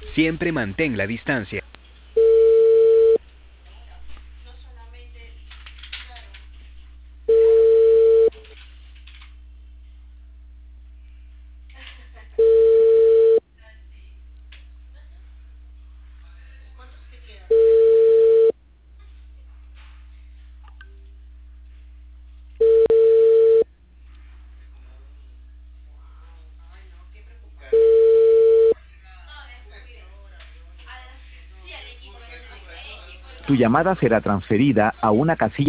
Siempre mantén la distancia. Tu llamada será transferida a una casilla.